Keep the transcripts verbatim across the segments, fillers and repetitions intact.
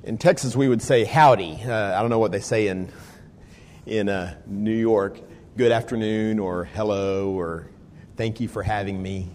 In Texas, we would say howdy. Uh, I don't know what they say in in uh, New York. Good afternoon, or hello, or thank you for having me.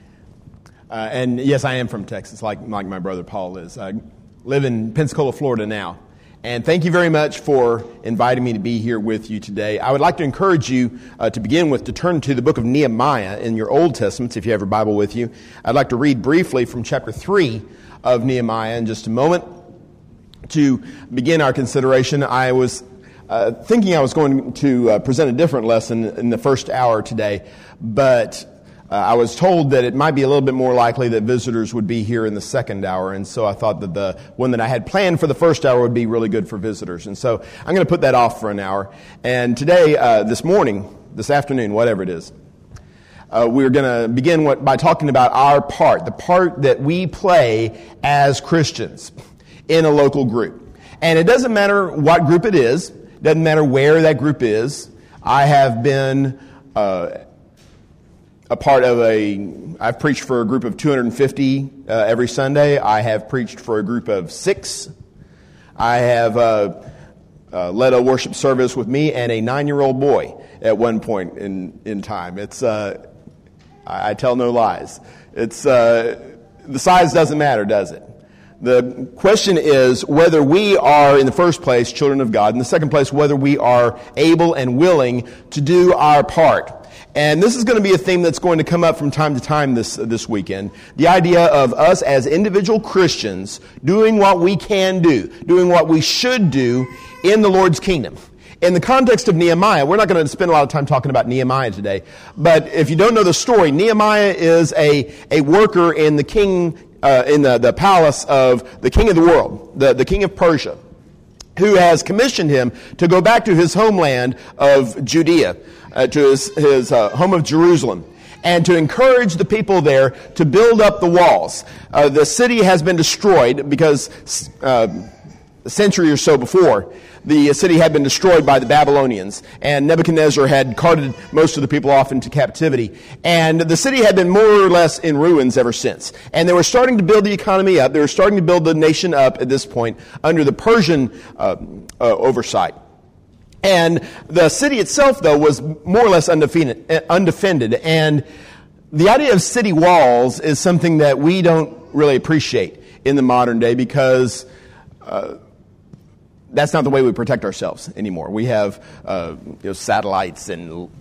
Uh, and yes, I am from Texas, like like my brother Paul is. I live in Pensacola, Florida now. And thank you very much for inviting me to be here with you today. I would like to encourage you uh, to begin with to turn to the book of Nehemiah in your Old Testaments, if you have your Bible with you. I'd like to read briefly from chapter three of Nehemiah in just a moment. To begin our consideration, I was uh, thinking I was going to uh, present a different lesson in the first hour today, but uh, I was told that it might be a little bit more likely that visitors would be here in the second hour, and so I thought that the one that I had planned for the first hour would be really good for visitors, and so I'm going to put that off for an hour. And today, uh, this morning, this afternoon, whatever it is, Uh, we're going to begin what, by talking about our part, the part that we play as Christians in a local group. And it doesn't matter what group it is, doesn't matter where that group is. I have been uh, a part of a, I've preached for a group of two hundred fifty uh, every Sunday. I have preached for a group of six. I have uh, uh, led a worship service with me and a nine-year-old boy at one point in, in time. It's, uh, I, I tell no lies. It's, uh, the size doesn't matter, does it? The question is whether we are, in the first place, children of God. In the second place, whether we are able and willing to do our part. And this is going to be a theme that's going to come up from time to time this this weekend. The idea of us as individual Christians doing what we can do, doing what we should do in the Lord's kingdom. In the context of Nehemiah, we're not going to spend a lot of time talking about Nehemiah today, but if you don't know the story, Nehemiah is a, a worker in the king Uh, in the, the palace of the king of the world, the, the king of Persia, who has commissioned him to go back to his homeland of Judea, uh, to his, his uh, home of Jerusalem, and to encourage the people there to build up the walls. Uh, the city has been destroyed because uh, a century or so before, the city had been destroyed by the Babylonians, and Nebuchadnezzar had carted most of the people off into captivity. And the city had been more or less in ruins ever since. And they were starting to build the economy up. They were starting to build the nation up at this point under the Persian uh, uh, oversight. And the city itself, though, was more or less undefended, undefended. And the idea of city walls is something that we don't really appreciate in the modern day because Uh, that's not the way we protect ourselves anymore. We have uh, you know, satellites and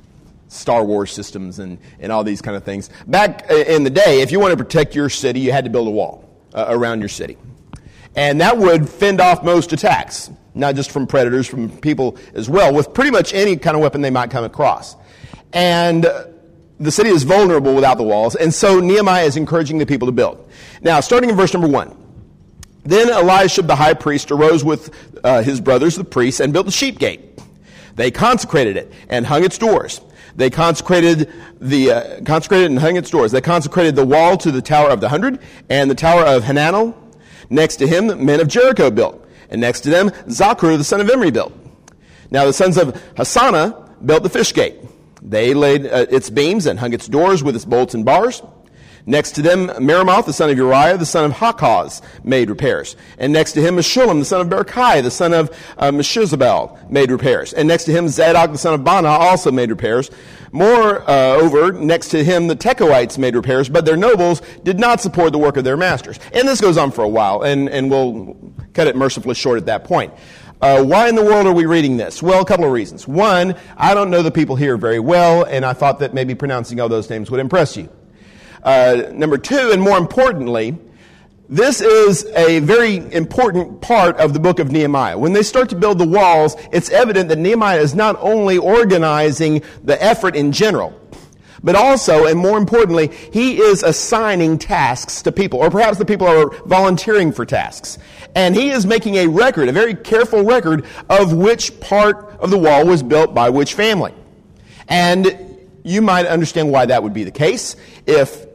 Star Wars systems and, and all these kind of things. Back in the day, if you wanted to protect your city, you had to build a wall uh, around your city. And that would fend off most attacks, not just from predators, from people as well, with pretty much any kind of weapon they might come across. And the city is vulnerable without the walls, and so Nehemiah is encouraging the people to build. Now, starting in verse number one. Then Eliashib the high priest arose with uh, his brothers, the priests, and built the sheep gate. They consecrated it and hung its doors. They consecrated the uh, consecrated and hung its doors. They consecrated the wall to the Tower of the Hundred and the Tower of Hananel. Next to him, the men of Jericho built, and next to them, Zachar the son of Imri built. Now the sons of Hassanah built the fish gate. They laid uh, its beams and hung its doors with its bolts and bars. Next to them, Meremoth, the son of Uriah, the son of Hakaz, made repairs. And next to him, Meshullam, the son of Berechiah, the son of uh, Meshizabel, made repairs. And next to him, Zadok, the son of Bana, also made repairs. Moreover, next to him, the Tekoites made repairs, but their nobles did not support the work of their masters. And this goes on for a while, and, and we'll cut it mercifully short at that point. Uh, why in the world are we reading this? Well, a couple of reasons. One, I don't know the people here very well, and I thought that maybe pronouncing all those names would impress you. Uh, number two, and more importantly, this is a very important part of the book of Nehemiah. When they start to build the walls, it's evident that Nehemiah is not only organizing the effort in general, but also, and more importantly, he is assigning tasks to people, or perhaps the people are volunteering for tasks. And he is making a record, a very careful record, of which part of the wall was built by which family. And you might understand why that would be the case if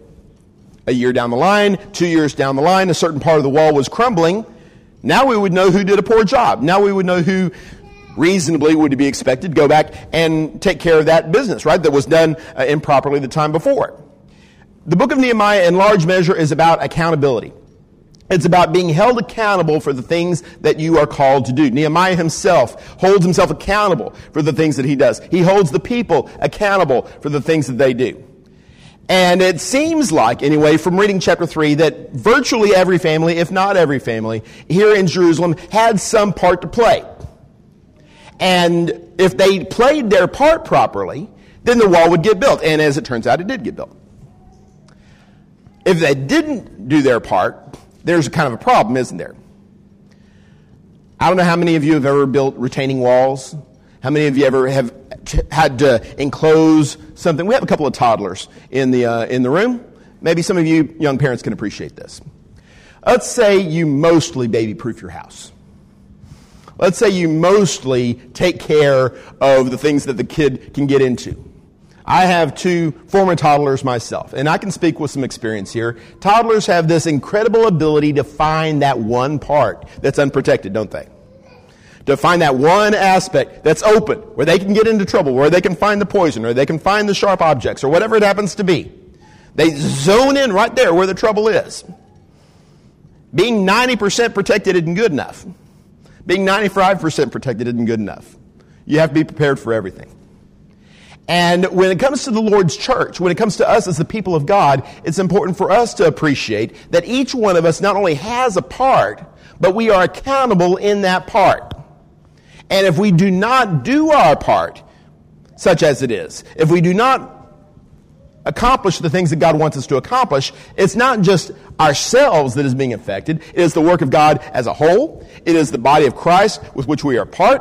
a year down the line, two years down the line, a certain part of the wall was crumbling. Now we would know who did a poor job. Now we would know who reasonably would be expected to go back and take care of that business, right, that was done uh, improperly the time before. The book of Nehemiah, in large measure, is about accountability. It's about being held accountable for the things that you are called to do. Nehemiah himself holds himself accountable for the things that he does. He holds the people accountable for the things that they do. And it seems like, anyway, from reading chapter three, that virtually every family, if not every family, here in Jerusalem had some part to play. And if they played their part properly, then the wall would get built. And as it turns out, it did get built. If they didn't do their part, there's a kind of a problem, isn't there? I don't know how many of you have ever built retaining walls. How many of you ever have had to enclose something? We have a couple of toddlers in the uh, in the room. Maybe some of you young parents can appreciate this. Let's say you mostly baby-proof your house. Let's say you mostly take care of the things that the kid can get into. I have two former toddlers myself, and I can speak with some experience here. Toddlers have this incredible ability to find that one part that's unprotected, don't they? To find that one aspect that's open, where they can get into trouble, where they can find the poison, or they can find the sharp objects, or whatever it happens to be. They zone in right there where the trouble is. Being ninety percent protected isn't good enough. Being ninety-five percent protected isn't good enough. You have to be prepared for everything. And when it comes to the Lord's church, when it comes to us as the people of God, it's important for us to appreciate that each one of us not only has a part, but we are accountable in that part. And if we do not do our part, such as it is, if we do not accomplish the things that God wants us to accomplish, it's not just ourselves that is being affected. It is the work of God as a whole. It is the body of Christ with which we are part.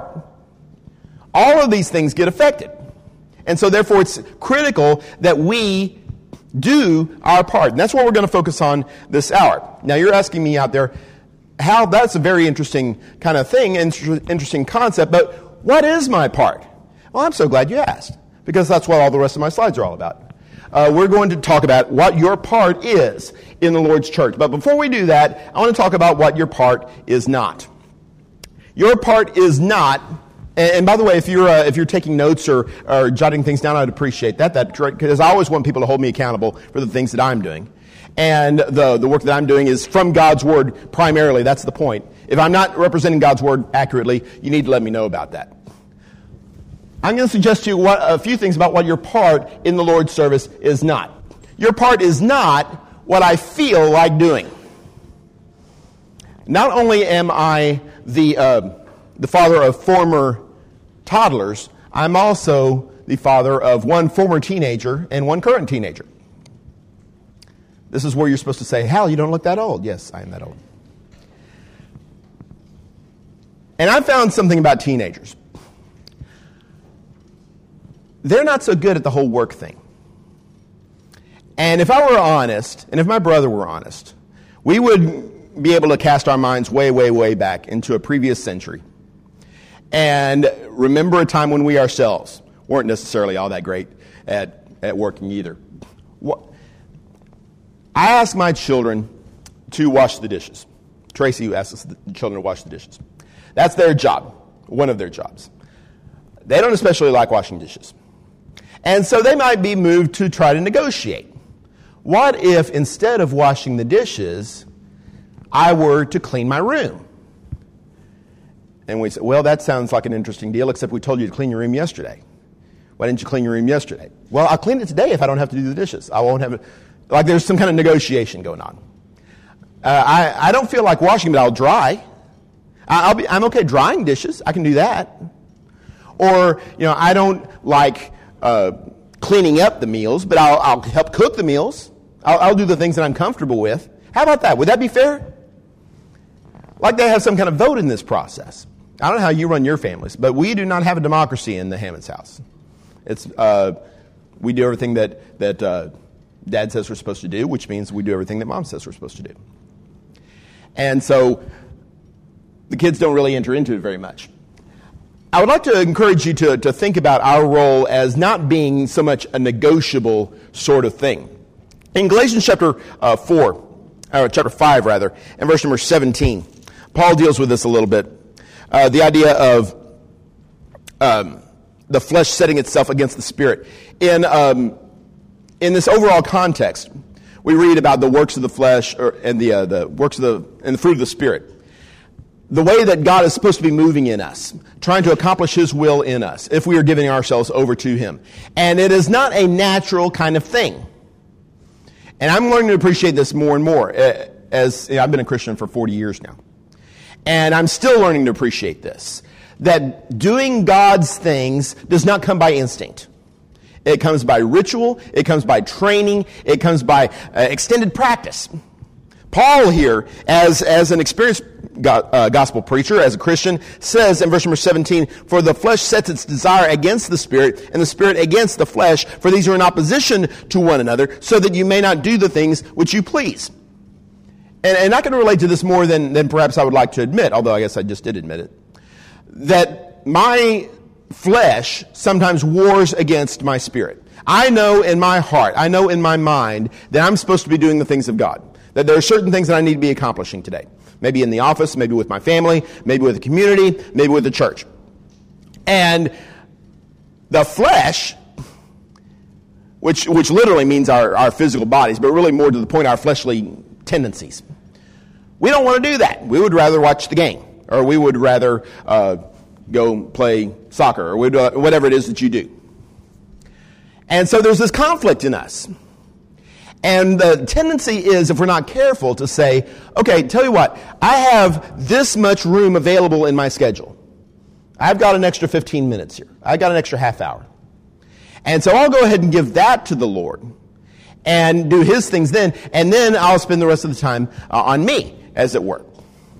All of these things get affected. And so therefore it's critical that we do our part. And that's what we're going to focus on this hour. Now you're asking me out there, how that's a very interesting kind of thing, interesting concept, but what is my part? Well, I'm so glad you asked, because that's what all the rest of my slides are all about. Uh, we're going to talk about what your part is in the Lord's church. But before we do that, I want to talk about what your part is not. Your part is not, and, and by the way, if you're uh, if you're taking notes or, or jotting things down, I'd appreciate that. That because I always want people to hold me accountable for the things that I'm doing. And the, the work that I'm doing is from God's Word primarily. That's the point. If I'm not representing God's Word accurately, you need to let me know about that. I'm going to suggest to you what, a few things about what your part in the Lord's service is not. Your part is not what I feel like doing. Not only am I the uh, the father of former toddlers, I'm also the father of one former teenager and one current teenager. This is where you're supposed to say, Hal, you don't look that old. Yes, I am that old. And I found something about teenagers. They're not so good at the whole work thing. And if I were honest, and if my brother were honest, we would be able to cast our minds way, way, way back into a previous century and remember a time when we ourselves weren't necessarily all that great at, at working either. What, I ask my children to wash the dishes. Tracy, who asks the children to wash the dishes. That's their job, one of their jobs. They don't especially like washing dishes. And so they might be moved to try to negotiate. What if instead of washing the dishes, I were to clean my room? And we say, well, that sounds like an interesting deal, except we told you to clean your room yesterday. Why didn't you clean your room yesterday? Well, I'll clean it today if I don't have to do the dishes. I won't have it. Like there's some kind of negotiation going on. Uh, I, I don't feel like washing, but I'll dry. I, I'll be, I'm okay drying dishes. I can do that. Or, you know, I don't like uh, cleaning up the meals, but I'll, I'll help cook the meals. I'll, I'll do the things that I'm comfortable with. How about that? Would that be fair? Like they have some kind of vote in this process. I don't know how you run your families, but we do not have a democracy in the Hammonds house. It's uh, we do everything that that uh, Dad says we're supposed to do, which means we do everything that Mom says we're supposed to do. And so the kids don't really enter into it very much. I would like to encourage you to, to think about our role as not being so much a negotiable sort of thing. In Galatians chapter uh, four, or chapter five rather, and verse number seventeen, Paul deals with this a little bit. Uh, the idea of um, the flesh setting itself against the spirit. In um, in this overall context, we read about the works of the flesh or, and the uh, the works of the and the fruit of the Spirit. The way that God is supposed to be moving in us, trying to accomplish His will in us, if we are giving ourselves over to Him. And it is not a natural kind of thing. And I'm learning to appreciate this more and more, as you know, I've been a Christian for forty years now. And I'm still learning to appreciate this, that doing God's things does not come by instinct. It comes by ritual, it comes by training, it comes by uh, extended practice. Paul here, as, as an experienced go, uh, gospel preacher, as a Christian, says in verse number seventeen, "For the flesh sets its desire against the Spirit, and the Spirit against the flesh, for these are in opposition to one another, so that you may not do the things which you please." And, and I can relate to this more than, than perhaps I would like to admit, although I guess I just did admit it, that my flesh sometimes wars against my spirit. I know in my heart, I know in my mind, that I'm supposed to be doing the things of God. That there are certain things that I need to be accomplishing today. Maybe in the office, maybe with my family, maybe with the community, maybe with the church. And the flesh, which which literally means our, our physical bodies, but really more to the point, our fleshly tendencies. We don't want to do that. We would rather watch the game, or we would rather uh, go play soccer, or we'd, uh, whatever it is that you do. And so there's this conflict in us. And the tendency is, if we're not careful, to say, okay, tell you what, I have this much room available in my schedule. I've got an extra fifteen minutes here. I've got an extra half hour. And so I'll go ahead and give that to the Lord and do His things then, and then I'll spend the rest of the time uh, on me, as it were.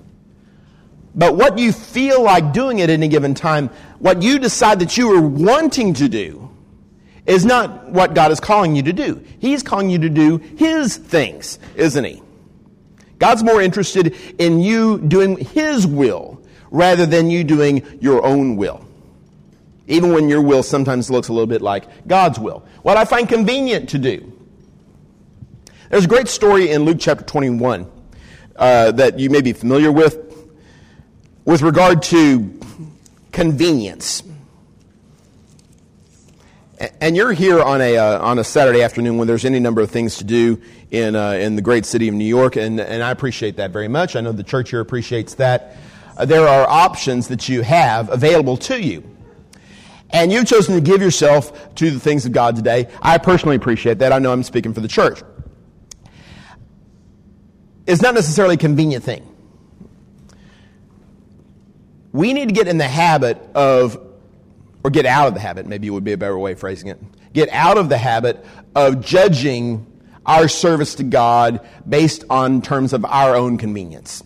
But what you feel like doing at any given time, what you decide that you are wanting to do, is not what God is calling you to do. He's calling you to do His things, isn't He? God's more interested in you doing His will rather than you doing your own will. Even when your will sometimes looks a little bit like God's will. What I find convenient to do. There's a great story in Luke chapter twenty-one uh, that you may be familiar with with regard to convenience. And you're here on a uh, on a Saturday afternoon when there's any number of things to do in uh, in the great city of New York, and, and I appreciate that very much. I know the church here appreciates that. Uh, there are options that you have available to you. And you've chosen to give yourself to the things of God today. I personally appreciate that. I know I'm speaking for the church. It's not necessarily a convenient thing. We need to get in the habit of, or get out of the habit, maybe it would be a better way of phrasing it, get out of the habit of judging our service to God based on terms of our own convenience.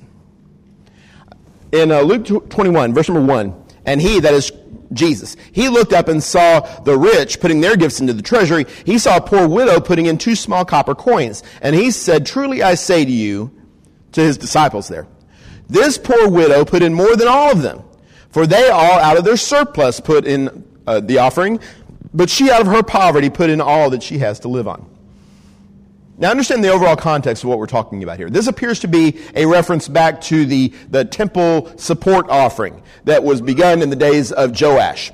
In uh, Luke twenty-one, verse number one, and he, that is Jesus, he looked up and saw the rich putting their gifts into the treasury. He saw a poor widow putting in two small copper coins. And he said, "Truly I say to you," to his disciples there, "this poor widow put in more than all of them. For they all out of their surplus put in uh, the offering, but she out of her poverty put in all that she has to live on." Now understand the overall context of what we're talking about here. This appears to be a reference back to the, the temple support offering that was begun in the days of Joash,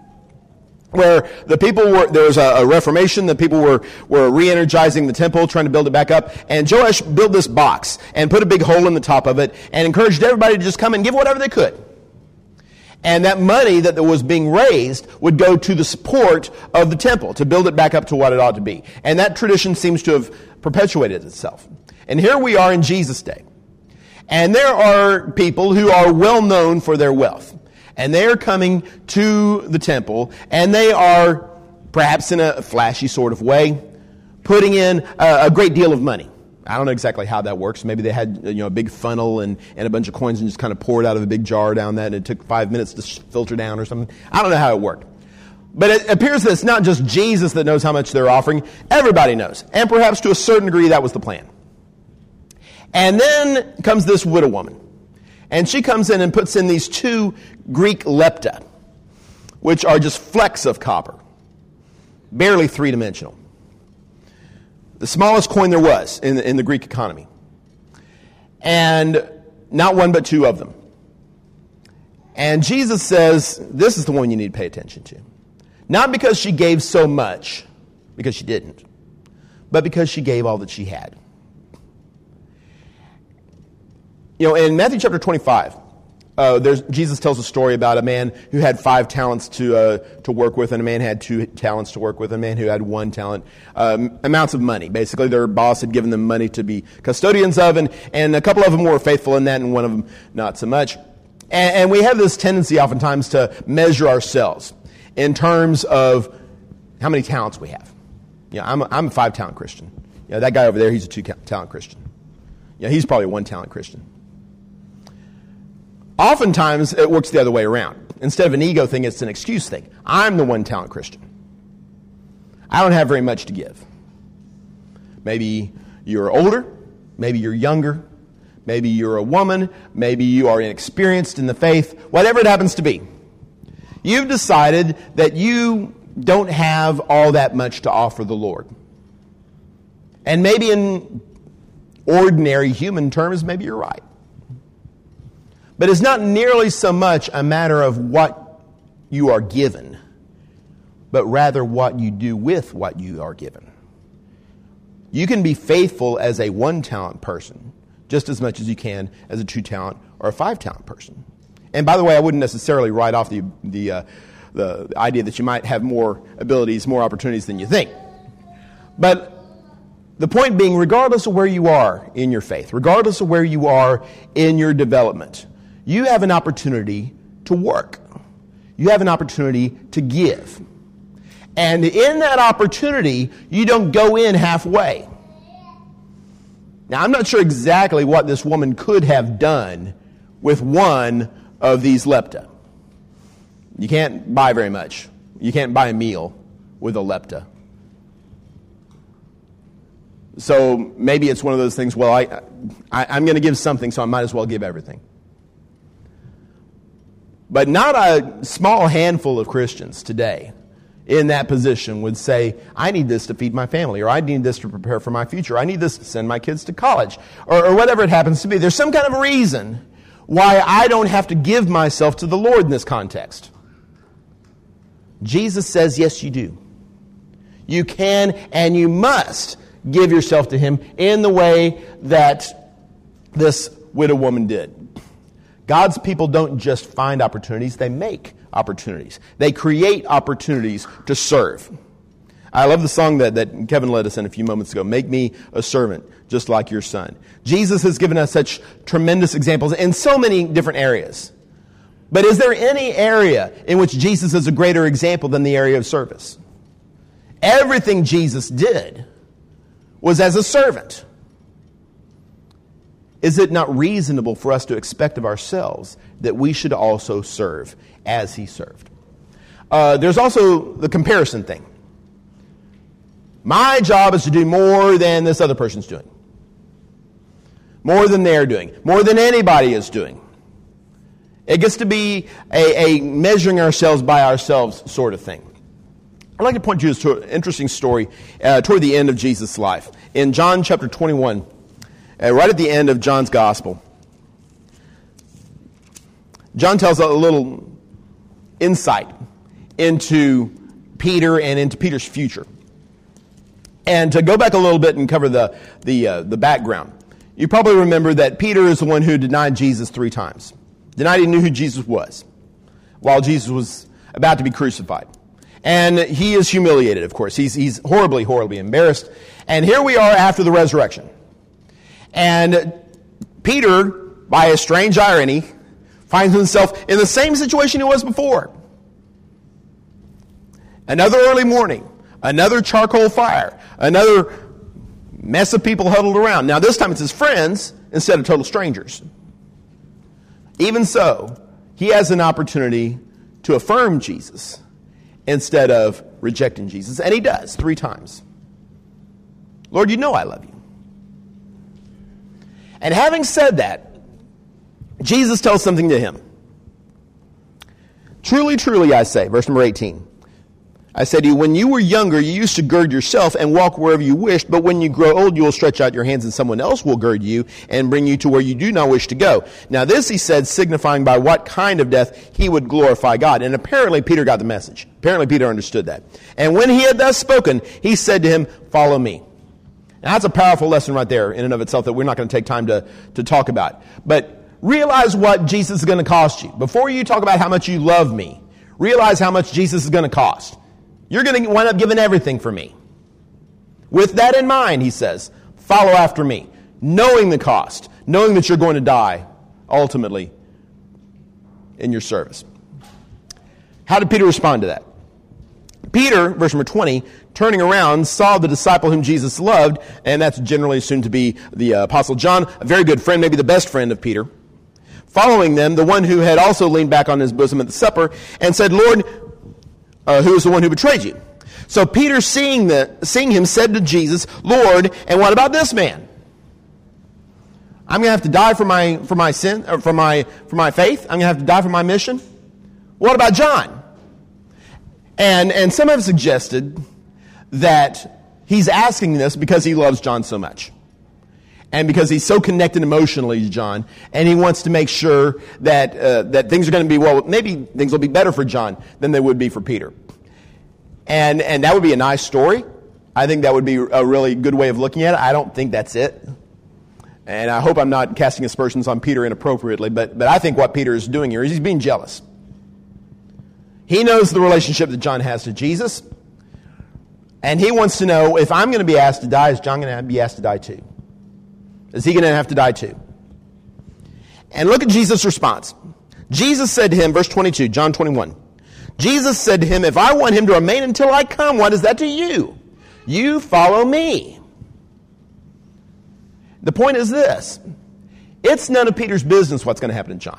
where the people were, there was a, a reformation, the people were, were re-energizing the temple, trying to build it back up, and Joash built this box and put a big hole in the top of it and encouraged everybody to just come and give whatever they could. And that money that was being raised would go to the support of the temple, to build it back up to what it ought to be. And that tradition seems to have perpetuated itself. And here we are in Jesus' day. And there are people who are well known for their wealth. And they are coming to the temple, and they are, perhaps in a flashy sort of way, putting in a, a great deal of money. I don't know exactly how that works. Maybe they had, you know, a big funnel and, and a bunch of coins and just kind of poured out of a big jar down that, and it took five minutes to filter down or something. I don't know how it worked. But it appears that it's not just Jesus that knows how much they're offering. Everybody knows. And perhaps to a certain degree that was the plan. And then comes this widow woman. And she comes in and puts in these two Greek lepta, which are just flecks of copper. Barely three-dimensional. The smallest coin there was in the, in the Greek economy. And not one but two of them. And Jesus says, this is the one you need to pay attention to. Not because she gave so much, because she didn't, but because she gave all that she had. You know, in Matthew chapter twenty-five, uh, there's, Jesus tells a story about a man who had five talents to uh, to work with, and a man had two talents to work with, and a man who had one talent. Um, amounts of money. Basically, their boss had given them money to be custodians of, and, and a couple of them were faithful in that, and one of them not so much. And, and we have this tendency oftentimes to measure ourselves in terms of how many talents we have. You know, I'm a, I'm a five-talent Christian. You know, that guy over there, he's a two-talent Christian. You know, he's probably a one-talent Christian. Oftentimes, it works the other way around. Instead of an ego thing, it's an excuse thing. I'm the one-talent Christian. I don't have very much to give. Maybe you're older. Maybe you're younger. Maybe you're a woman. Maybe you are inexperienced in the faith. Whatever it happens to be. You've decided that you don't have all that much to offer the Lord. And maybe in ordinary human terms, maybe you're right. But it's not nearly so much a matter of what you are given, but rather what you do with what you are given. You can be faithful as a one-talent person just as much as you can as a two-talent or a five-talent person. And by the way, I wouldn't necessarily write off the the, uh, the idea that you might have more abilities, more opportunities than you think. But the point being, regardless of where you are in your faith, regardless of where you are in your development, you have an opportunity to work. You have an opportunity to give. And in that opportunity, you don't go in halfway. Now, I'm not sure exactly what this woman could have done with one of these lepta. You can't buy very much. You can't buy a meal with a lepta. So maybe it's one of those things, well, I, I, I'm going to give something, so I might as well give everything. But not a small handful of Christians today in that position would say, I need this to feed my family, or I need this to prepare for my future, I need this to send my kids to college, or, or whatever it happens to be. There's some kind of reason why I don't have to give myself to the Lord in this context. Jesus says, yes, you do. You can and you must give yourself to Him in the way that this widow woman did. God's people don't just find opportunities, they make opportunities. They create opportunities to serve. I love the song that, that Kevin led us in a few moments ago, Make Me a Servant, Just Like Your Son. Jesus has given us such tremendous examples in so many different areas. But is there any area in which Jesus is a greater example than the area of service? Everything Jesus did was as a servant. Is it not reasonable for us to expect of ourselves that we should also serve as He served? Uh, there's also the comparison thing. My job is to do more than this other person's doing. More than they're doing. More than anybody is doing. It gets to be a, a measuring ourselves by ourselves sort of thing. I'd like to point you to an interesting story uh, toward the end of Jesus' life. In John chapter twenty-one, uh, right at the end of John's gospel, John tells a little insight into Peter and into Peter's future. And to go back a little bit and cover the the uh, the background, you probably remember that Peter is the one who denied Jesus three times. Denied he knew who Jesus was while Jesus was about to be crucified. And he is humiliated, of course. He's, he's horribly, horribly embarrassed. And here we are after the resurrection. And Peter, by a strange irony, finds himself in the same situation he was before. Another early morning, another charcoal fire, another mess of people huddled around. Now this time it's his friends instead of total strangers. Even so, he has an opportunity to affirm Jesus instead of rejecting Jesus. And he does, three times. Lord, you know I love you. And having said that, Jesus tells something to him. Truly, truly, I say, verse number eighteen. I said to you, when you were younger, you used to gird yourself and walk wherever you wished, but when you grow old, you will stretch out your hands and someone else will gird you and bring you to where you do not wish to go. Now this he said, signifying by what kind of death he would glorify God. And apparently Peter got the message. Apparently Peter understood that. And when he had thus spoken, he said to him, follow me. Now, that's a powerful lesson right there in and of itself that we're not going to take time to, to talk about. But realize what Jesus is going to cost you. Before you talk about how much you love me, realize how much Jesus is going to cost. You're going to wind up giving everything for me. With that in mind, he says, follow after me, knowing the cost, knowing that you're going to die ultimately in your service. How did Peter respond to that? Peter, verse number twenty, turning around, saw the disciple whom Jesus loved, and that's generally assumed to be the uh, Apostle John, a very good friend, maybe the best friend of Peter. Following them, the one who had also leaned back on his bosom at the supper, and said, Lord, uh, who is the one who betrayed you? So Peter, seeing, the, seeing him, said to Jesus, Lord, and what about this man? I'm going to have to die for my for my sin, or for my for my faith. I'm going to have to die for my mission. What about John? And and some have suggested that he's asking this because he loves John so much. And because he's so connected emotionally to John, and he wants to make sure that uh, that things are going to be, well, maybe things will be better for John than they would be for Peter. And and that would be a nice story. I think that would be a really good way of looking at it. I don't think that's it. And I hope I'm not casting aspersions on Peter inappropriately, but but I think what Peter is doing here is he's being jealous. He knows the relationship that John has to Jesus, and he wants to know, if I'm going to be asked to die, is John going to be asked to die too? Is he going to have to die too? And look at Jesus' response. Jesus said to him, verse twenty-two, John twenty-one. Jesus said to him, if I want him to remain until I come, what is that to you? You follow me. The point is this. It's none of Peter's business what's going to happen to John.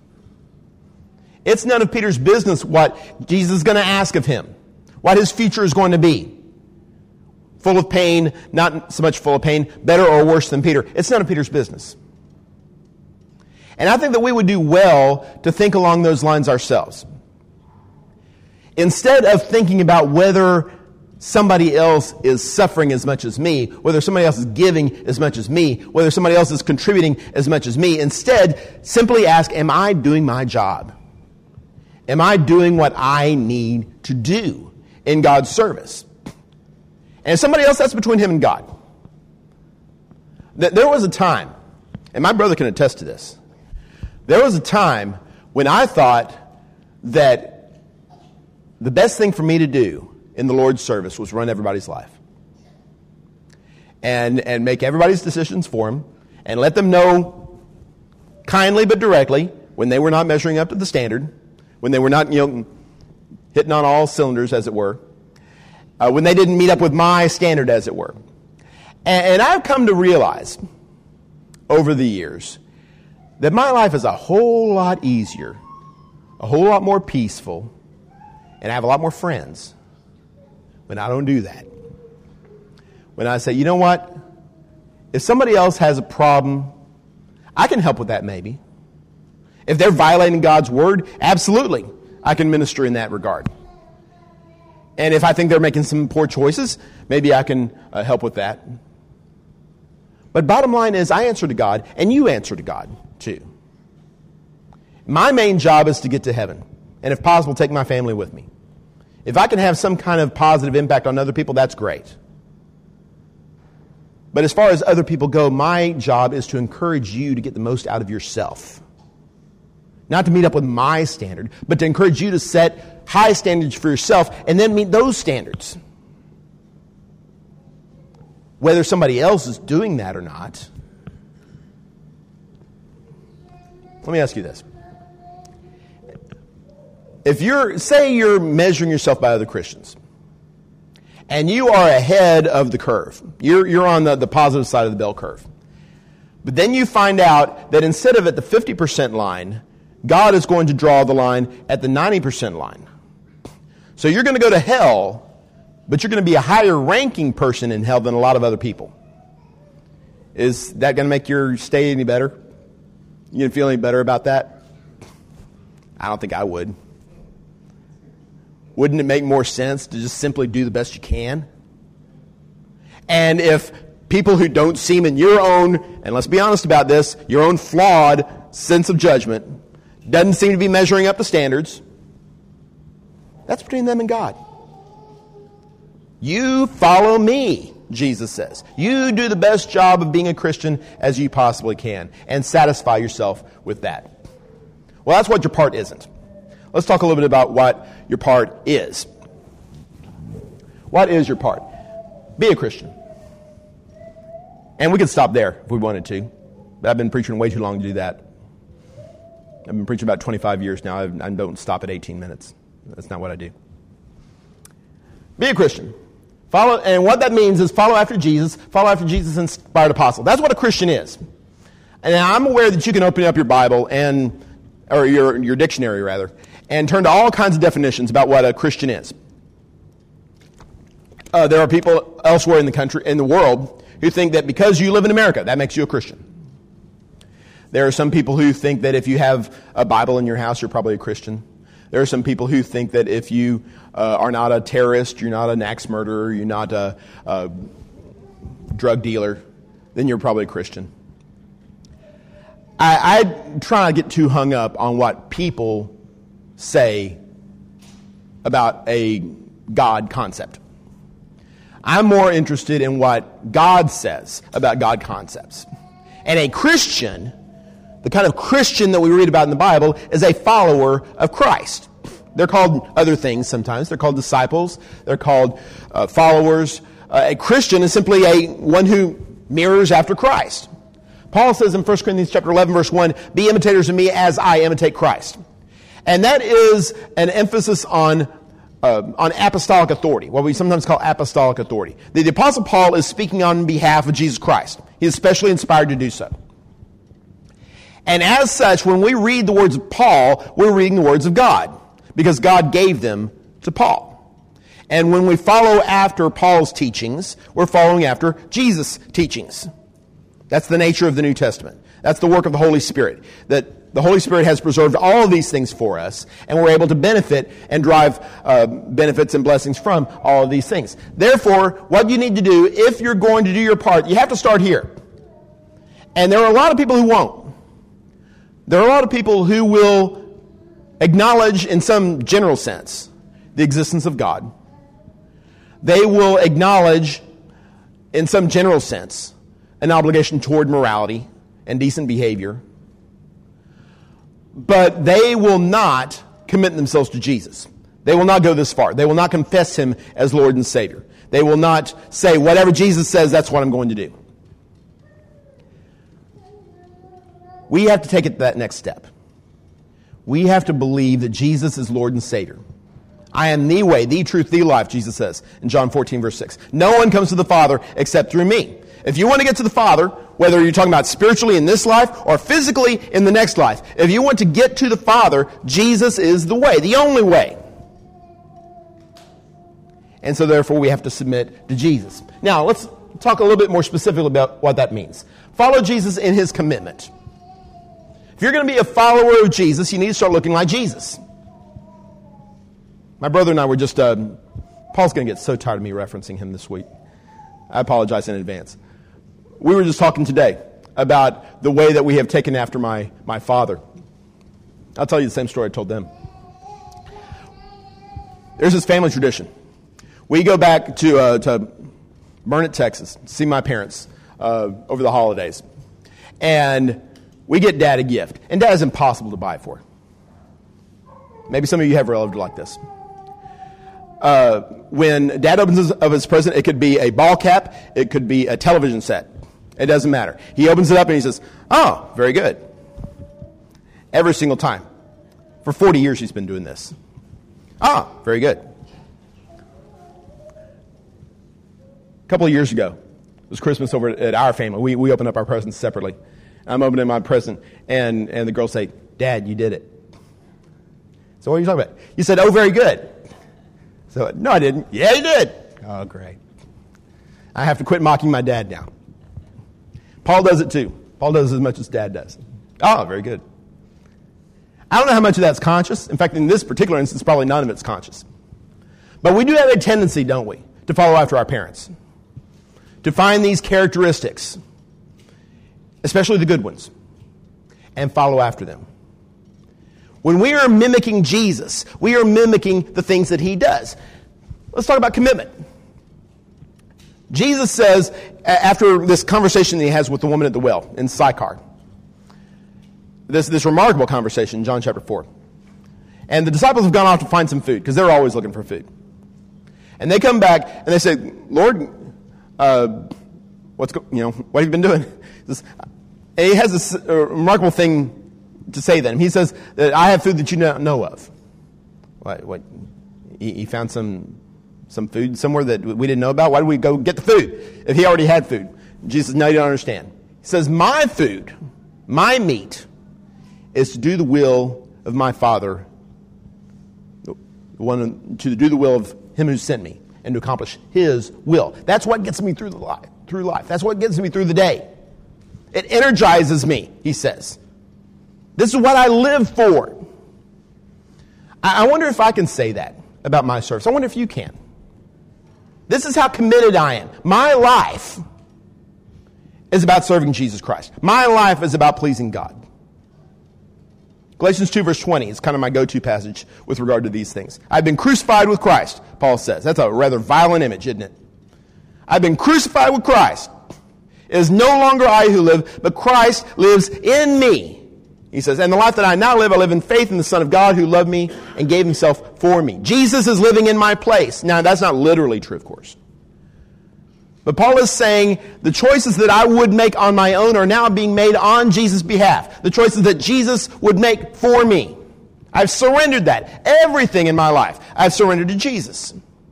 It's none of Peter's business what Jesus is going to ask of him, what his future is going to be. Full of pain, not so much full of pain, better or worse than Peter. It's none of Peter's business. And I think that we would do well to think along those lines ourselves. Instead of thinking about whether somebody else is suffering as much as me, whether somebody else is giving as much as me, whether somebody else is contributing as much as me, instead, simply ask, am I doing my job? Am I doing what I need to do in God's service? And somebody else, that's between him and God. There was a time, and my brother can attest to this, there was a time when I thought that the best thing for me to do in the Lord's service was run everybody's life. And, and make everybody's decisions for him, and let them know kindly but directly when they were not measuring up to the standard, when they were not, you know, hitting on all cylinders, as it were, uh, when they didn't meet up with my standard, as it were. And, and I've come to realize over the years that my life is a whole lot easier, a whole lot more peaceful, and I have a lot more friends when I don't do that. When I say, you know what? If somebody else has a problem, I can help with that maybe. If they're violating God's word, absolutely, I can minister in that regard. And if I think they're making some poor choices, maybe I can uh, help with that. But bottom line is, I answer to God, and you answer to God too. My main job is to get to heaven, and if possible, take my family with me. If I can have some kind of positive impact on other people, that's great. But as far as other people go, my job is to encourage you to get the most out of yourself. Not to meet up with my standard, but to encourage you to set high standards for yourself and then meet those standards. Whether somebody else is doing that or not. Let me ask you this. If you're, say you're measuring yourself by other Christians, and you are ahead of the curve, you're, you're on the, the positive side of the bell curve, but then you find out that instead of at the fifty percent line, God is going to draw the line at the ninety percent line. So you're going to go to hell, but you're going to be a higher ranking person in hell than a lot of other people. Is that going to make your stay any better? You going to feel any better about that? I don't think I would. Wouldn't it make more sense to just simply do the best you can? And if people who don't seem in your own, and let's be honest about this, your own flawed sense of judgment, doesn't seem to be measuring up to standards, that's between them and God. You follow me. Jesus says. You do the best job of being a Christian as you possibly can and satisfy yourself with that. Well, that's what your part isn't. Let's talk a little bit about what your part is. What is your part? Be a Christian. And we could stop there if we wanted to. But I've been preaching way too long to do that. I've been preaching about twenty-five years now. I don't stop at eighteen minutes. That's not what I do. Be a Christian. Follow, and what that means is follow after Jesus. Follow after Jesus' inspired apostle. That's what a Christian is. And I'm aware that you can open up your Bible and, or your your dictionary rather, and turn to all kinds of definitions about what a Christian is. Uh, there are people elsewhere in the country, in the world, who think that because you live in America, that makes you a Christian. There are some people who think that if you have a Bible in your house, you're probably a Christian. There are some people who think that if you uh, are not a terrorist, you're not an axe murderer, you're not a, a drug dealer, then you're probably a Christian. I, I try not to get too hung up on what people say about a God concept. I'm more interested in what God says about God concepts. And a Christian, the kind of Christian that we read about in the Bible, is a follower of Christ. They're called other things sometimes. They're called disciples. They're called uh, followers. Uh, a Christian is simply a one who mirrors after Christ. Paul says in First Corinthians chapter eleven, verse one, "Be imitators of me as I imitate Christ." And that is an emphasis on uh, on apostolic authority, what we sometimes call apostolic authority. The, the Apostle Paul is speaking on behalf of Jesus Christ. He is especially inspired to do so. And as such, when we read the words of Paul, we're reading the words of God, because God gave them to Paul. And when we follow after Paul's teachings, we're following after Jesus' teachings. That's the nature of the New Testament. That's the work of the Holy Spirit. That the Holy Spirit has preserved all of these things for us, and we're able to benefit and drive uh, benefits and blessings from all of these things. Therefore, what you need to do, if you're going to do your part, you have to start here. And there are a lot of people who won't. There are a lot of people who will acknowledge, in some general sense, the existence of God. They will acknowledge, in some general sense, an obligation toward morality and decent behavior. But they will not commit themselves to Jesus. They will not go this far. They will not confess Him as Lord and Savior. They will not say, whatever Jesus says, that's what I'm going to do. We have to take it to that next step. We have to believe that Jesus is Lord and Savior. I am the way, the truth, the life, Jesus says in John fourteen, verse six. No one comes to the Father except through me. If you want to get to the Father, whether you're talking about spiritually in this life or physically in the next life, if you want to get to the Father, Jesus is the way, the only way. And so therefore we have to submit to Jesus. Now let's talk a little bit more specifically about what that means. Follow Jesus in His commitment. If you're going to be a follower of Jesus, you need to start looking like Jesus. My brother and I were just, uh, Paul's going to get so tired of me referencing him this week. I apologize in advance. We were just talking today about the way that we have taken after my, my father. I'll tell you the same story I told them. There's this family tradition. We go back to uh, to Burnett, Texas, see my parents uh, over the holidays. And we get Dad a gift. And Dad is impossible to buy for. Maybe some of you have relatives like this. Uh, when Dad opens his, of his present, it could be a ball cap, it could be a television set. It doesn't matter. He opens it up and he says, "Oh, very good." Every single time. For forty years he's been doing this. "Ah, very good." A couple of years ago, it was Christmas over at our family. We we opened up our presents separately. I'm opening my present, and, and the girls say, "Dad, you did it." So what are you talking about? You said, "Oh, very good." So, no, I didn't. "Yeah, you did." Oh, great. I have to quit mocking my dad now. Paul does it too. Paul does as much as Dad does. Oh, very good. I don't know how much of that's conscious. In fact, in this particular instance, probably none of it's conscious. But we do have a tendency, don't we, to follow after our parents. To find these characteristics, especially the good ones, and follow after them. When we are mimicking Jesus, we are mimicking the things that He does. Let's talk about commitment. Jesus says, after this conversation that he has with the woman at the well in Sychar, this, this remarkable conversation in John chapter four. And the disciples have gone off to find some food, because they're always looking for food. And they come back, and they say, Lord, uh, what's go- you know, what have you been doing? This, and he has this uh, remarkable thing to say then. He says that I have food that you don't know of. What? What? He, he found some some food somewhere that we didn't know about? Why did we go get the food if he already had food? Jesus says, no, you don't understand. He says, my food, my meat, is to do the will of my Father, the one to do the will of him who sent me, and to accomplish his will. That's what gets me through the life, through life. That's what gets me through the day. It energizes me, he says. This is what I live for. I wonder if I can say that about my service. I wonder if you can. This is how committed I am. My life is about serving Jesus Christ. My life is about pleasing God. Galatians two verse twenty is kind of my go-to passage with regard to these things. I've been crucified with Christ, Paul says. That's a rather violent image, isn't it? I've been crucified with Christ. It is no longer I who live, but Christ lives in me. He says, and the life that I now live, I live in faith in the Son of God who loved me and gave himself for me. Jesus is living in my place. Now, that's not literally true, of course. But Paul is saying the choices that I would make on my own are now being made on Jesus' behalf. The choices that Jesus would make for me. I've surrendered that. Everything in my life, I've surrendered to Jesus.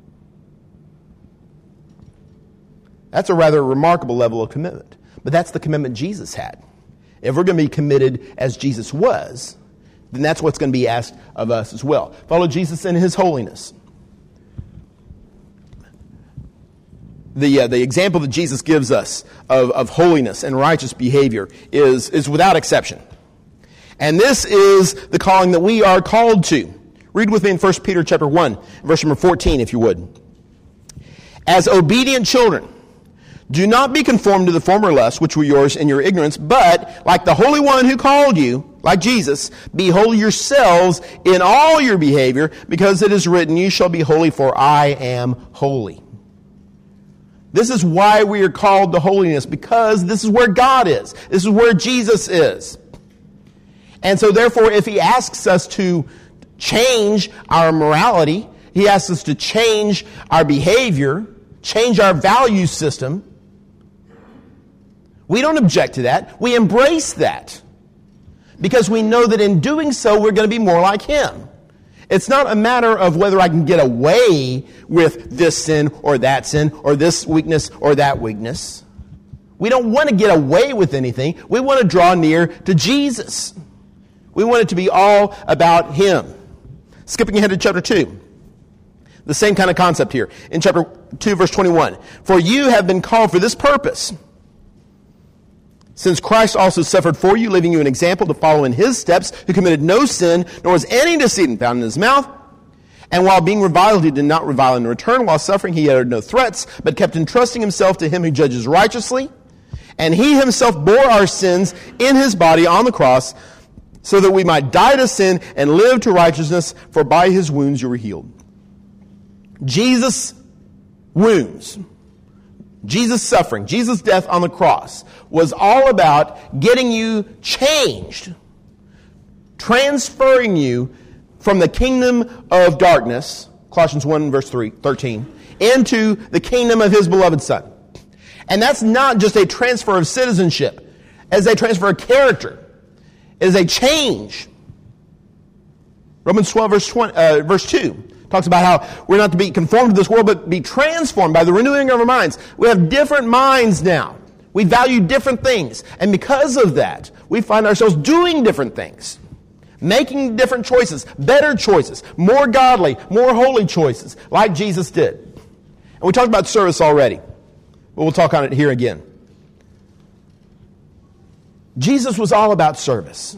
That's a rather remarkable level of commitment. But that's the commitment Jesus had. If we're going to be committed as Jesus was, then that's what's going to be asked of us as well. Follow Jesus in his holiness. The uh, the example that Jesus gives us of, of holiness and righteous behavior is, is without exception. And this is the calling that we are called to. Read with me in First Peter chapter one, verse number fourteen, if you would. As obedient children, do not be conformed to the former lusts which were yours in your ignorance, but, like the Holy One who called you, like Jesus, be holy yourselves in all your behavior, because it is written, you shall be holy, for I am holy. This is why we are called to holiness, because this is where God is. This is where Jesus is. And so therefore, if he asks us to change our morality, he asks us to change our behavior, change our value system, we don't object to that. We embrace that. Because we know that in doing so, we're going to be more like him. It's not a matter of whether I can get away with this sin or that sin or this weakness or that weakness. We don't want to get away with anything. We want to draw near to Jesus. We want it to be all about him. Skipping ahead to chapter two. The same kind of concept here. In chapter two, verse twenty-one. For you have been called for this purpose, since Christ also suffered for you, leaving you an example to follow in his steps, who committed no sin, nor was any deceit found in his mouth. And while being reviled, he did not revile in return. While suffering, he uttered no threats, but kept entrusting himself to him who judges righteously. And he himself bore our sins in his body on the cross, so that we might die to sin and live to righteousness, for by his wounds you were healed. Jesus' wounds, Jesus' suffering, Jesus' death on the cross was all about getting you changed, transferring you from the kingdom of darkness, Colossians one verse three, thirteen, into the kingdom of his beloved Son. And that's not just a transfer of citizenship, as a transfer of character. It is a change. Romans twelve verse, twenty, uh, verse two. Talks about how we're not to be conformed to this world, but be transformed by the renewing of our minds. We have different minds now. We value different things. And because of that, we find ourselves doing different things. Making different choices, better choices, more godly, more holy choices, like Jesus did. And we talked about service already, but we'll talk on it here again. Jesus was all about service.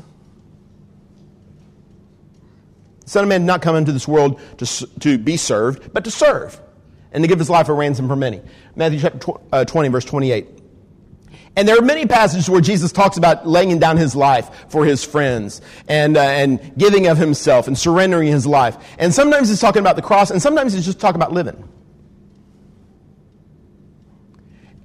The Son of Man did not come into this world to, to be served, but to serve, and to give his life a ransom for many. Matthew chapter twenty, verse twenty-eight. And there are many passages where Jesus talks about laying down his life for his friends, and uh, and giving of himself, and surrendering his life. And sometimes he's talking about the cross, and sometimes he's just talking about living.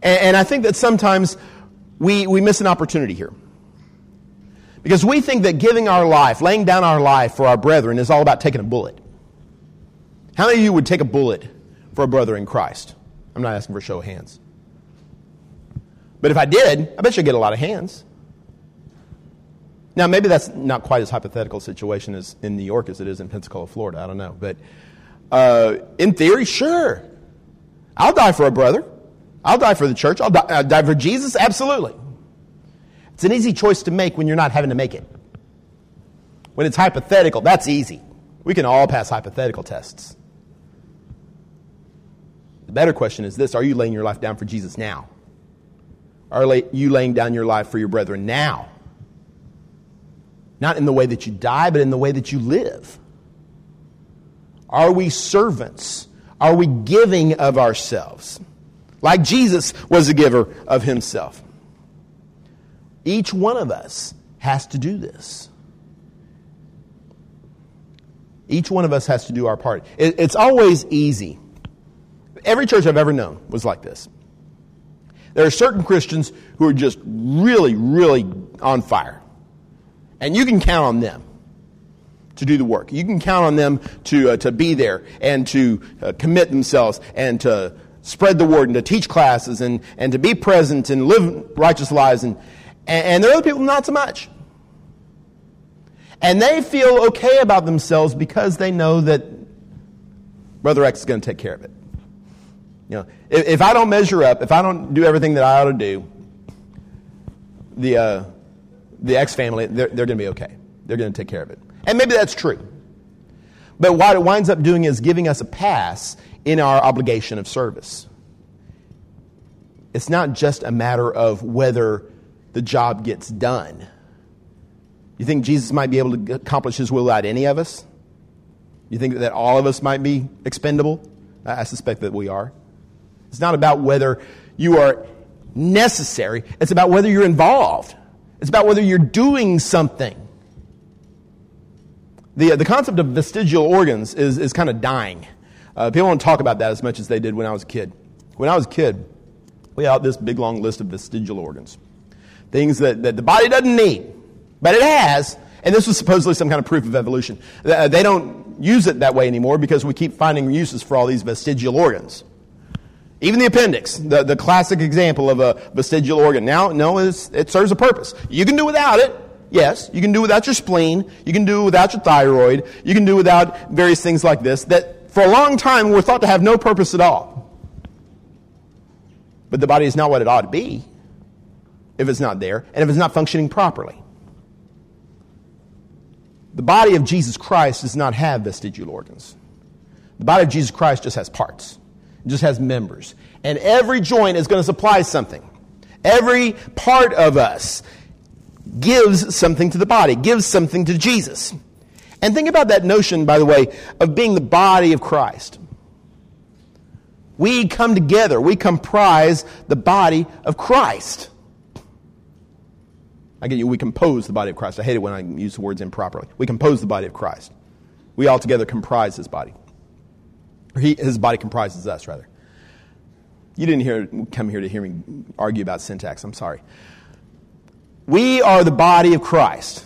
And, and I think that sometimes we, we miss an opportunity here. Because we think that giving our life, laying down our life for our brethren is all about taking a bullet. How many of you would take a bullet for a brother in Christ? I'm not asking for a show of hands. But if I did, I bet you'd get a lot of hands. Now, maybe that's not quite as hypothetical a situation as in New York as it is in Pensacola, Florida. I don't know. But uh, in theory, sure. I'll die for a brother. I'll die for the church. I'll die, I'll die for Jesus. Absolutely. It's an easy choice to make when you're not having to make it. When it's hypothetical, that's easy. We can all pass hypothetical tests. The better question is this: are you laying your life down for Jesus now? Are you laying down your life for your brethren now? Not in the way that you die, but in the way that you live. Are we servants? Are we giving of ourselves? Like Jesus was a giver of himself. Each one of us has to do this. Each one of us has to do our part. It, it's always easy. Every church I've ever known was like this. There are certain Christians who are just really, really on fire. And you can count on them to do the work. You can count on them to uh, to be there and to uh, commit themselves and to spread the word and to teach classes and, and to be present and live righteous lives. And, and, and there are other people not so much. And they feel okay about themselves because they know that Brother X is going to take care of it. You know, if, if I don't measure up, if I don't do everything that I ought to do, the uh, the X family, they're, they're going to be okay. They're going to take care of it. And maybe that's true. But what it winds up doing is giving us a pass in our obligation of service. It's not just a matter of whether the job gets done. You think Jesus might be able to accomplish his will without any of us? You think that all of us might be expendable? I suspect that we are. It's not about whether you are necessary. It's about whether you're involved. It's about whether you're doing something. The, the concept of vestigial organs is, is kind of dying. Uh, people don't talk about that as much as they did when I was a kid. When I was a kid, we had this big, long list of vestigial organs. Things that, that the body doesn't need, but it has. And this was supposedly some kind of proof of evolution. They don't use it that way anymore because we keep finding uses for all these vestigial organs. Even the appendix, the, the classic example of a vestigial organ. Now, no, it's, it serves a purpose. You can do without it. Yes, you can do without your spleen. You can do without your thyroid. You can do without various things like this that for a long time were thought to have no purpose at all. But the body is not what it ought to be if it's not there and if it's not functioning properly. The body of Jesus Christ does not have vestigial organs. The body of Jesus Christ just has parts. It just has members. And every joint is going to supply something. Every part of us gives something to the body, gives something to Jesus. And think about that notion, by the way, of being the body of Christ. We come together. We comprise the body of Christ. I get you. We compose the body of Christ. I hate it when I use the words improperly. We compose the body of Christ. We all together comprise his body. Or he, his body comprises us, rather. You didn't hear come here to hear me argue about syntax. I'm sorry. We are the body of Christ.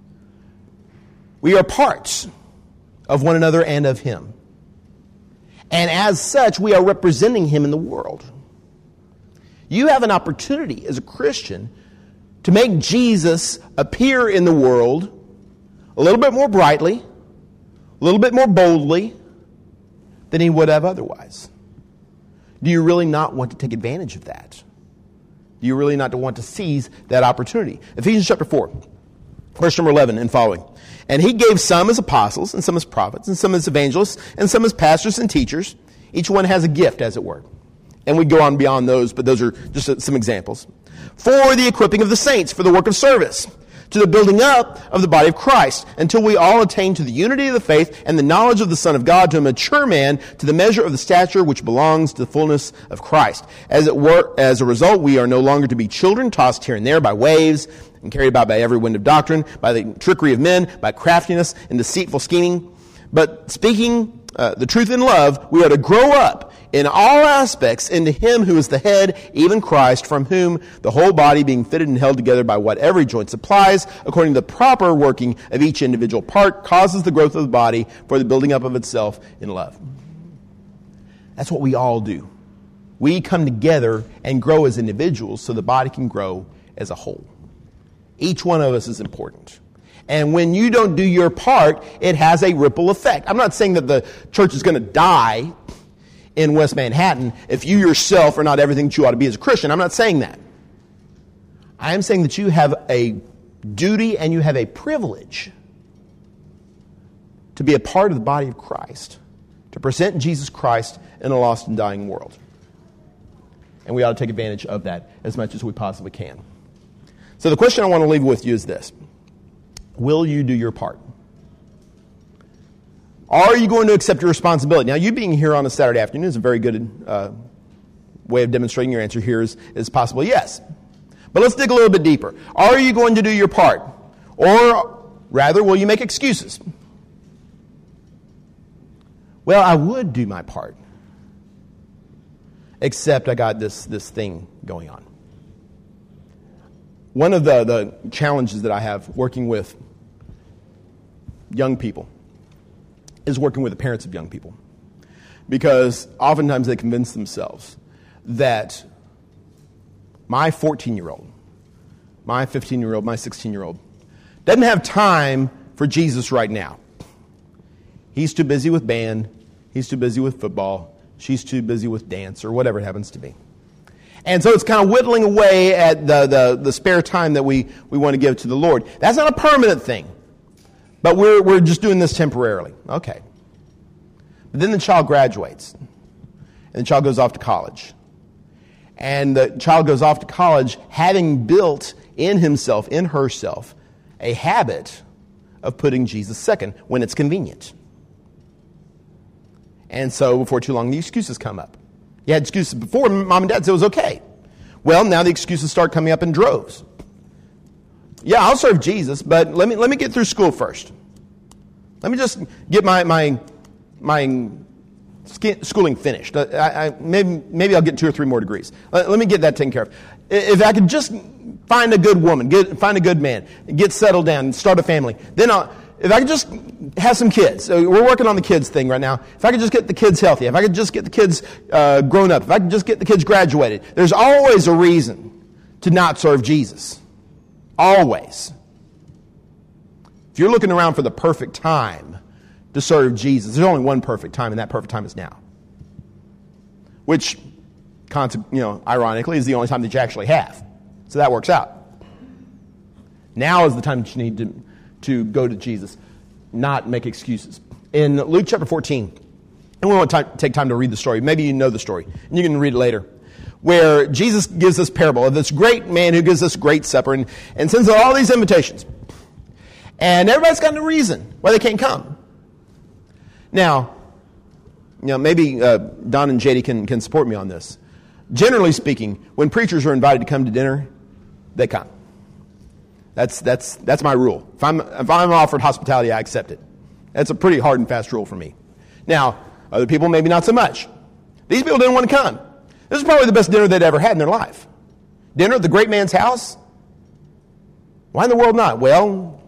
We are parts of one another and of him. And as such, we are representing him in the world. You have an opportunity as a Christian to make Jesus appear in the world a little bit more brightly, a little bit more boldly than he would have otherwise. Do you really not want to take advantage of that? Do you really not want to seize that opportunity? Ephesians chapter four, verse number eleven and following. And he gave some as apostles, and some as prophets, and some as evangelists, and some as pastors and teachers. Each one has a gift, as it were. And we go on beyond those, but those are just some examples. For the equipping of the saints, for the work of service, to the building up of the body of Christ, until we all attain to the unity of the faith and the knowledge of the Son of God, to a mature man, to the measure of the stature which belongs to the fullness of Christ. As it were, as a result, we are no longer to be children, tossed here and there by waves, and carried about by every wind of doctrine, by the trickery of men, by craftiness and deceitful scheming. But speaking uh, the truth in love, we are to grow up in all aspects into him who is the head, even Christ, from whom the whole body being fitted and held together by what every joint supplies, according to the proper working of each individual part, causes the growth of the body for the building up of itself in love. That's what we all do. We come together and grow as individuals so the body can grow as a whole. Each one of us is important. And when you don't do your part, it has a ripple effect. I'm not saying that the church is going to die in West Manhattan if you yourself are not everything that you ought to be as a Christian. I'm not saying that. I am saying that you have a duty and you have a privilege to be a part of the body of Christ, to present Jesus Christ in a lost and dying world. And we ought to take advantage of that as much as we possibly can. So the question I want to leave with you is this. Will you do your part? Are you going to accept your responsibility? Now, you being here on a Saturday afternoon is a very good uh, way of demonstrating your answer here is, is possible yes. But let's dig a little bit deeper. Are you going to do your part? Or rather, will you make excuses? Well, I would do my part, except I got this, this thing going on. One of the, the challenges that I have working with young people is working with the parents of young people. Because oftentimes they convince themselves that my fourteen-year-old, my fifteen-year-old, my sixteen-year-old doesn't have time for Jesus right now. He's too busy with band, he's too busy with football, she's too busy with dance, or whatever it happens to be. And so it's kind of whittling away at the, the, the spare time that we, we want to give to the Lord. That's not a permanent thing. But we're, we're just doing this temporarily. Okay. But then the child graduates. And the child goes off to college. And the child goes off to college having built in himself, in herself, a habit of putting Jesus second when it's convenient. And so before too long, the excuses come up. You had excuses before. Mom and dad said it was okay. Well, now the excuses start coming up in droves. Yeah, I'll serve Jesus, but let me let me get through school first. Let me just get my my my schooling finished. I, I, maybe maybe I'll get two or three more degrees. Let, let me get that taken care of. If I could just find a good woman, get, find a good man, get settled down, and start a family, then I'll. If I could just have some kids, so we're working on the kids thing right now. If I could just get the kids healthy, if I could just get the kids uh, grown up, if I could just get the kids graduated, there's always a reason to not serve Jesus. Always. If you're looking around for the perfect time to serve Jesus, there's only one perfect time, and that perfect time is now. Which, you know, ironically, is the only time that you actually have. So that works out. Now is the time that you need to to go to Jesus, not make excuses. In Luke chapter fourteen, and we won't t- take time to read the story. Maybe you know the story, and you can read it later, where Jesus gives this parable of this great man who gives this great supper and, and sends out all these invitations. And everybody's got a reason why they can't come. Now, you know, maybe uh, Don and J D can, can support me on this. Generally speaking, when preachers are invited to come to dinner, they come. That's that's that's my rule. If I'm if I'm offered hospitality, I accept it. That's a pretty hard and fast rule for me. Now, other people maybe not so much. These people didn't want to come. This is probably the best dinner they'd ever had in their life. Dinner at the great man's house? Why in the world not? Well,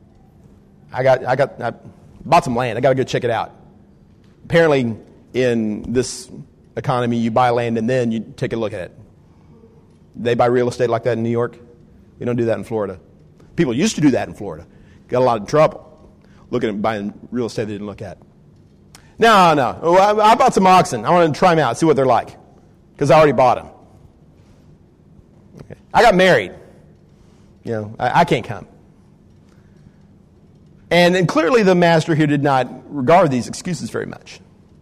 I got I got I bought some land. I got to go check it out. Apparently, in this economy, you buy land and then you take a look at it. They buy real estate like that in New York. We don't do that in Florida. People used to do that in Florida. Got a lot of trouble looking at buying real estate they didn't look at. No, no. Well, I, I bought some oxen. I wanted to try them out, see what they're like. Because I already bought them. Okay. I got married. You know, I, I can't come. And, and clearly the master here did not regard these excuses very much.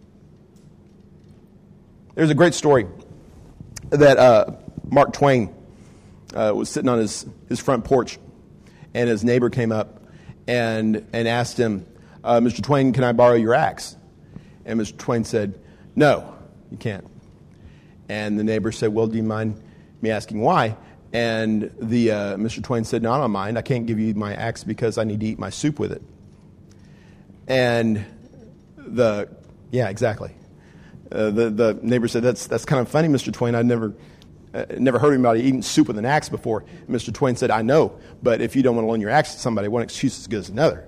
There's a great story that uh, Mark Twain uh, was sitting on his, his front porch, and his neighbor came up and and asked him, uh, Mister Twain, can I borrow your axe? And Mister Twain said, no, you can't. And the neighbor said, well, do you mind me asking why? And the uh, Mister Twain said, no, I don't mind. I can't give you my axe because I need to eat my soup with it. And the, yeah, exactly. Uh, the, the neighbor said, that's that's kind of funny, Mister Twain. I'd never, uh, never heard anybody eating soup with an axe before. Mister Twain said, I know, but if you don't want to loan your axe to somebody, one excuse is as good as another.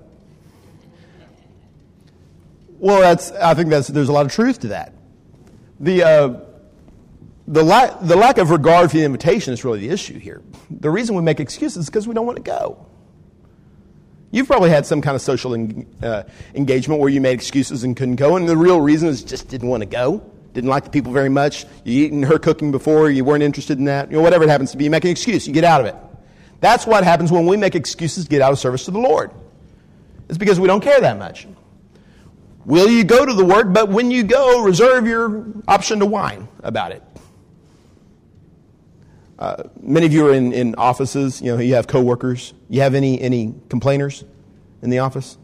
Well, that's I think that's there's a lot of truth to that. The uh, the, la- the lack of regard for the invitation is really the issue here. The reason we make excuses is because we don't want to go. You've probably had some kind of social en- uh, engagement where you made excuses and couldn't go, and the real reason is just didn't want to go, didn't like the people very much, you eaten her cooking before, you weren't interested in that, you know, whatever it happens to be, you make an excuse, you get out of it. That's what happens when we make excuses to get out of service to the Lord. It's because we don't care that much. Will you go to the work, but when you go, reserve your option to whine about it. Uh, many of you are in, in offices, you know, you have coworkers. You have any, any complainers in the office?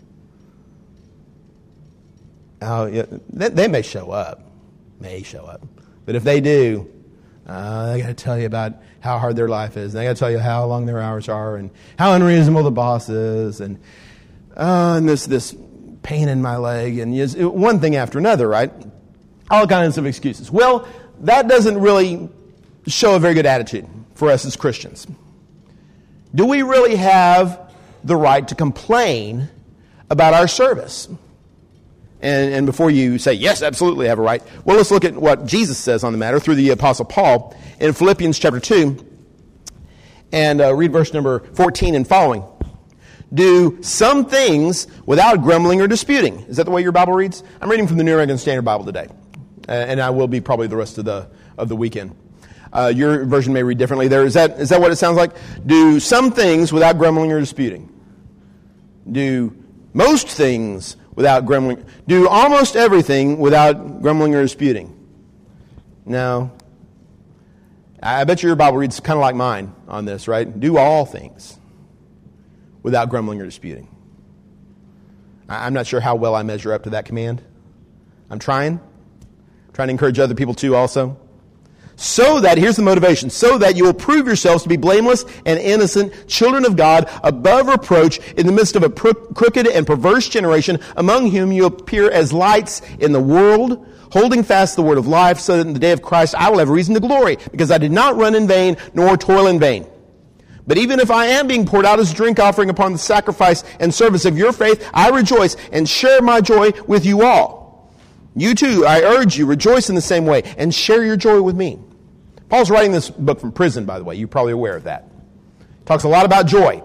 Oh, yeah, they, they may show up, may show up. But if they do, uh, they got to tell you about how hard their life is. And they got to tell you how long their hours are and how unreasonable the boss is. And, uh, and this, this pain in my leg and yes, one thing after another, right? All kinds of excuses. Well, that doesn't really show a very good attitude for us as Christians. Do we really have the right to complain about our service? And, and before you say, yes, absolutely I have a right, well, let's look at what Jesus says on the matter through the Apostle Paul in Philippians chapter two, and uh, read verse number fourteen and following. Do some things without grumbling or disputing. Is that the way your Bible reads? I'm reading from the New American Standard Bible today, uh, and I will be probably the rest of the of the weekend. Uh, your version may read differently there. Is that is that what it sounds like? Do some things without grumbling or disputing. Do most things without grumbling. Do almost everything without grumbling or disputing. No. I bet your Bible reads kind of like mine on this, right? Do all things without grumbling or disputing. I'm not sure how well I measure up to that command. I'm trying. I'm trying to encourage other people too also. So that, here's the motivation, so that you will prove yourselves to be blameless and innocent, children of God, above reproach, in the midst of a pro- crooked and perverse generation, among whom you appear as lights in the world, holding fast the word of life, so that in the day of Christ I will have reason to glory, because I did not run in vain, nor toil in vain. But even if I am being poured out as a drink offering upon the sacrifice and service of your faith, I rejoice and share my joy with you all. You too, I urge you, rejoice in the same way and share your joy with me. Paul's writing this book from prison, by the way. You're probably aware of that. He talks a lot about joy.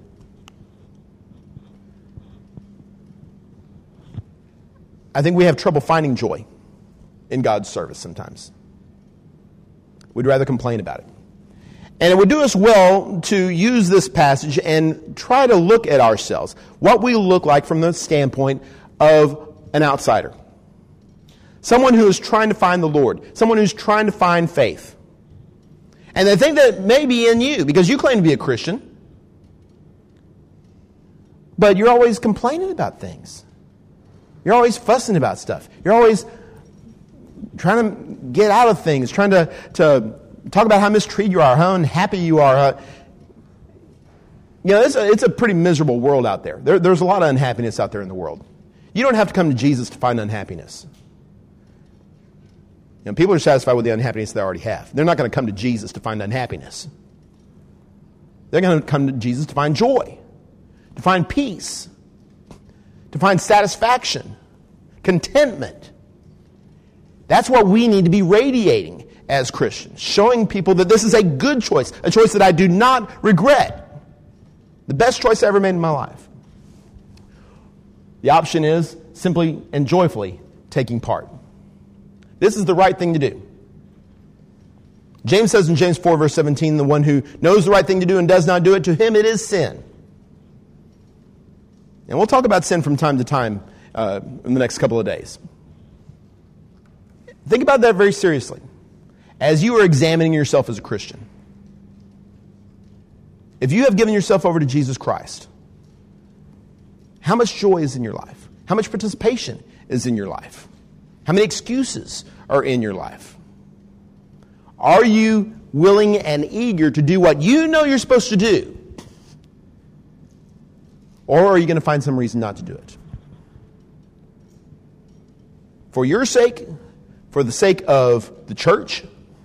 I think we have trouble finding joy in God's service sometimes. We'd rather complain about it. And it would do us well to use this passage and try to look at ourselves, what we look like from the standpoint of an outsider. Someone who is trying to find the Lord. Someone who's trying to find faith. And they think that may be in you, because you claim to be a Christian. But you're always complaining about things. You're always fussing about stuff. You're always trying to get out of things, trying to, to talk about how mistreated you are, how unhappy you are. Uh, you know, it's a, it's a pretty miserable world out there. there. There's a lot of unhappiness out there in the world. You don't have to come to Jesus to find unhappiness. You know, people are satisfied with the unhappiness they already have. They're not going to come to Jesus to find unhappiness. They're going to come to Jesus to find joy, to find peace, to find satisfaction, contentment. That's what we need to be radiating as Christians, showing people that this is a good choice, a choice that I do not regret. The best choice I ever made in my life. The option is simply and joyfully taking part. This is the right thing to do. James says in James four, verse seventeen, the one who knows the right thing to do and does not do it, to him it is sin. And we'll talk about sin from time to time uh, in the next couple of days. Think about that very seriously. As you are examining yourself as a Christian, if you have given yourself over to Jesus Christ, how much joy is in your life? How much participation is in your life? How many excuses are in your life? Are you willing and eager to do what you know you're supposed to do? Or are you going to find some reason not to do it? For your sake, for the sake of the church,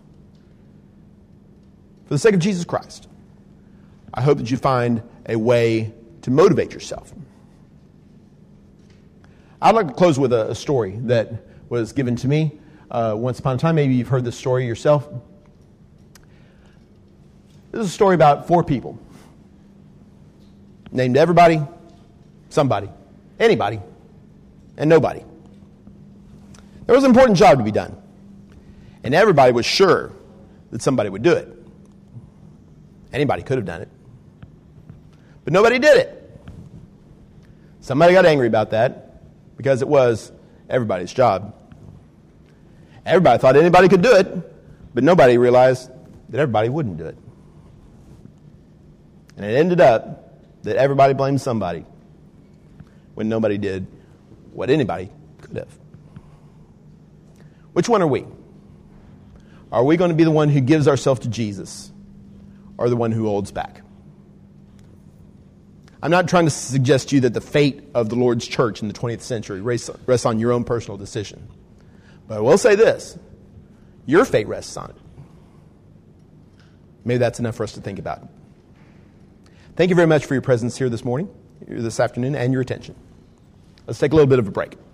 for the sake of Jesus Christ, I hope that you find a way to motivate yourself. I'd like to close with a, a story that was given to me uh, once upon a time. Maybe you've heard this story yourself. This is a story about four people. Named everybody, somebody, anybody, and nobody. There was an important job to be done. And everybody was sure that somebody would do it. Anybody could have done it. But nobody did it. Somebody got angry about that because it was everybody's job. Everybody thought anybody could do it, but nobody realized that everybody wouldn't do it. And it ended up that everybody blamed somebody when nobody did what anybody could have. Which one are we? Are we going to be the one who gives ourselves to Jesus, or the one who holds back? I'm not trying to suggest to you that the fate of the Lord's church in the twentieth century rests on your own personal decision. But I will say this. Your fate rests on it. Maybe that's enough for us to think about. Thank you very much for your presence here this morning, this afternoon, and your attention. Let's take a little bit of a break.